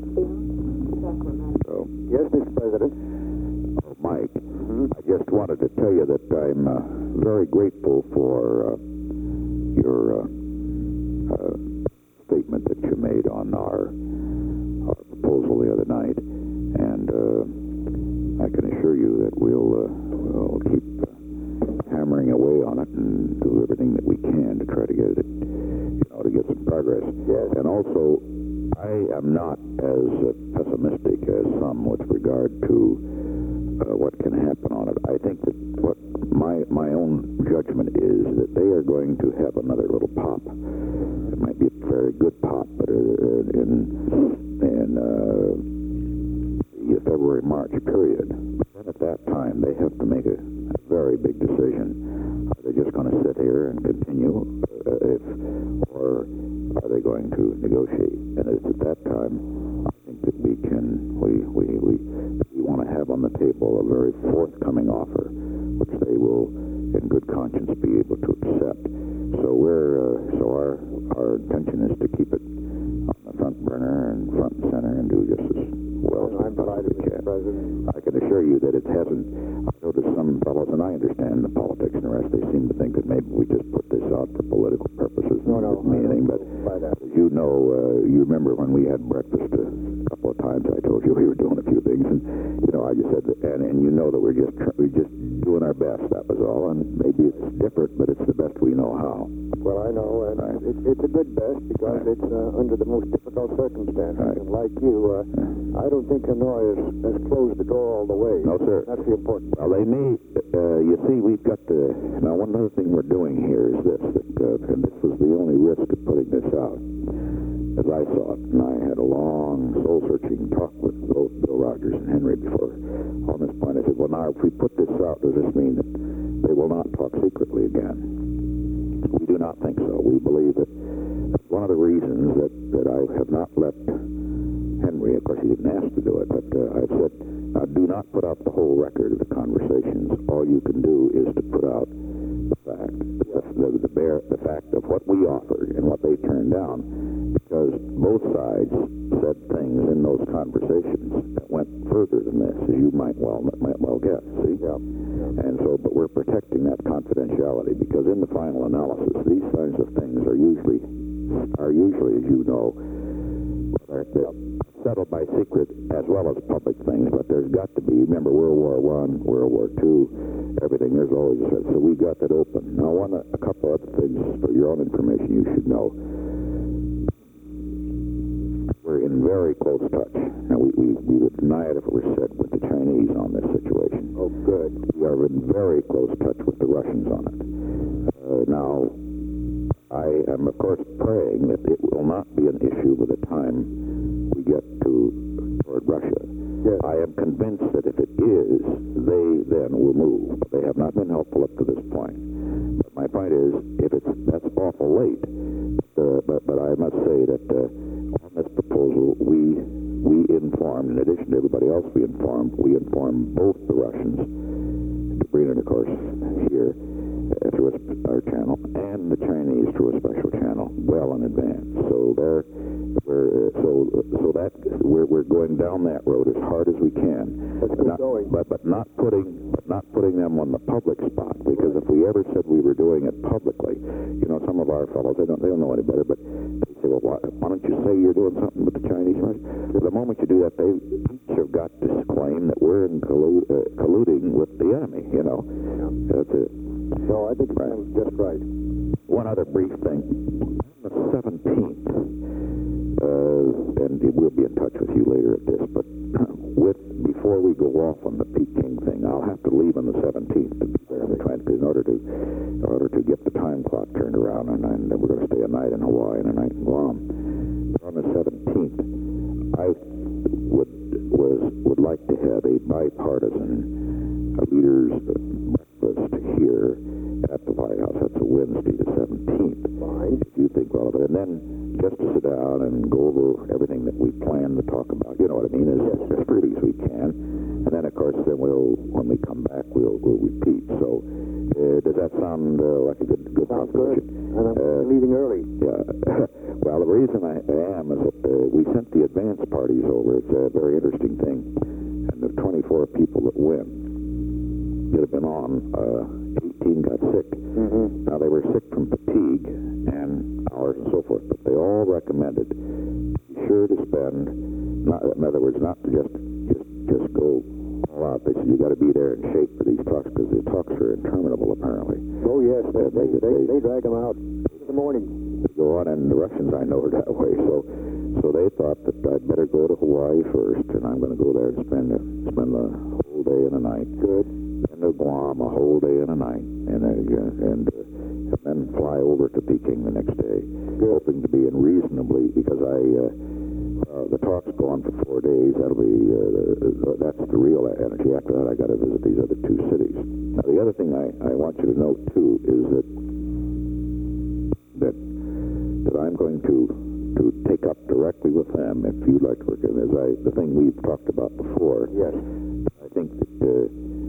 Hatfield, Sacramento. So, Yes, Mr. President. Mike, I just wanted to tell you that I'm very grateful for your statement that you made on our proposal the other night, and I can assure you that we'll keep hammering away on it and do everything that we can to try to get it, to get some progress. Yes. And also, I am not as pessimistic as some with regard to what can happen on it. I think that what my own judgment is that they are going to have another little pop. It might be a very good pop, but in the February-March period. But then at that time, they have to make a very big decision. Are they just going to sit here and continue, or are they going to negotiate? And it's at that time, I think that we want to have on the table a very forthcoming offer, which they will, in good conscience, be able to accept. So our intention is to keep it on the front burner and front and center and do just as well as we possibly can. President. I can assure you that it hasn't. I noticed some fellows, and I understand the politics and the rest, they seem to think that maybe we just put this out for political purposes. No, Doesn't mean anything, but you remember when we had breakfast a couple of times, I told you we were doing a few things, and I just said, and you know that we're just doing our best. That was all, and maybe it's different, but it's the best we know how. Well, I know, and it's a good best because it's under the most difficult circumstances. Right. And like you, I don't think Hanoi has closed the door all the way. No, sir. That's the important part. Well, they may. You see, we've got to. Now, one other thing we're doing here is this: and this was the only risk of putting this out, as I saw it. And I had a long, soul-searching talk with both Bill Rogers and Henry before on this point. I said, well, now, if we put this out, does this mean that they will not talk secretly again? We do not think so. We believe that one of the reasons that I have not let Henry, of course, he didn't ask to do it, but I've said, do not put out the whole record of the conversations. All you can do is to put out the fact, the fact of what we offered and what they turned down, because both sides said things in those conversations that went further than this, as you might well guess. See? Yeah. And so, but we're protecting that confidentiality because in the final analysis, these kinds of things are usually, as you know, they're settled by secret as well as public things. But there's got to be. Remember, World War I, World War II, everything. There's always so we've got that open. Now, a couple other things for your own information you should know. We're in very close touch. Now, we would deny it if it were said with the Chinese on this situation. Oh, good. We are in very close touch with the Russians on it. Now, I am, of course, praying that it will not be an issue by the time we get toward Russia. Yes. I am convinced that if it is, they then will move. They have not been helpful up to this point. But my point is, that's awful late. But I must say that on this proposal, we informed, in addition to everybody else we informed both the Russians, Dobrina, of course, here through our channel, and the Chinese through a special channel well in advance. So we're going down that road as hard as we can. That's good going. But not putting them on the public spot, because if we ever said we were doing it publicly, some of our fellows they don't know any better, but they say, well, why don't you say you're doing something with the Chinese? The moment you do that, they each have got to claim that we're colluding with the enemy. That's it. So I think it sounds just right. One other brief thing. On the 17th, and we'll be in touch with you later at this, but before we go off on the Peking thing, I'll have to leave on the 17th to be there in order to get the time clock turned around, and then we're going to stay a night in Hawaii and a night in Guam. But on the 17th, I would like to have a bipartisan leaders breakfast here at the White House. That's a Wednesday, the 17th. Fine. If you think well of it. And then just to sit down and go over everything that we plan to talk about, you know what I mean, as freely as we can. And then, of course, when we come back, we'll repeat. So does that sound like a good Sounds good. proposition? And I'm leaving early. Yeah. Well, the reason I am is that we sent the advance dance parties over. It's a very interesting thing. And the 24 people that win that have been on, 18 got sick. Mm-hmm. Now, they were sick from fatigue and hours and so forth, but they all recommended be sure to spend, in other words, not to just go all out. They said you got to be there in shape for these talks because the talks are interminable, apparently. Oh, yes. They drag them out in the morning. They go on, and the Russians, I know, are that way. So they thought that I'd better go to Hawaii first, and I'm going to go there and spend the whole day and a night. Good. Then to Guam a whole day and a night, and then fly over to Peking the next day, hoping to be in reasonably, because the talks go on for 4 days. That'll be that's the real energy. After that, I got to visit these other two cities. Now, the other thing I want you to note too is that I'm going to take up directly with them if you'd like to work in the thing we've talked about before. Yes. I think that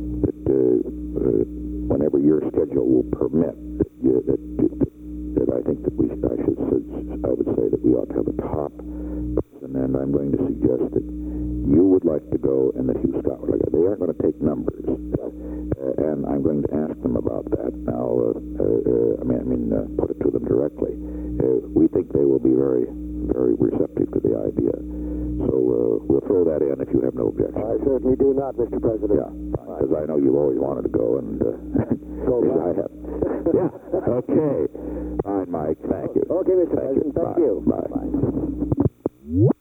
whenever your schedule will permit, that I think that I would say that we ought to have a top person, and I'm going to suggest that you would like to go and that Hugh Scott would like to go. They aren't going to take numbers, and I'm going to ask them about that now. Put it to them directly. We think they will be very, very receptive to the idea. So we'll throw that in if you have no objection. I certainly do not, Mr. President. Yeah, because I know you've always wanted to go, and I have. Yeah. Okay. Fine, Mike. Thank you. Okay, Mr. President. Thank you. Bye.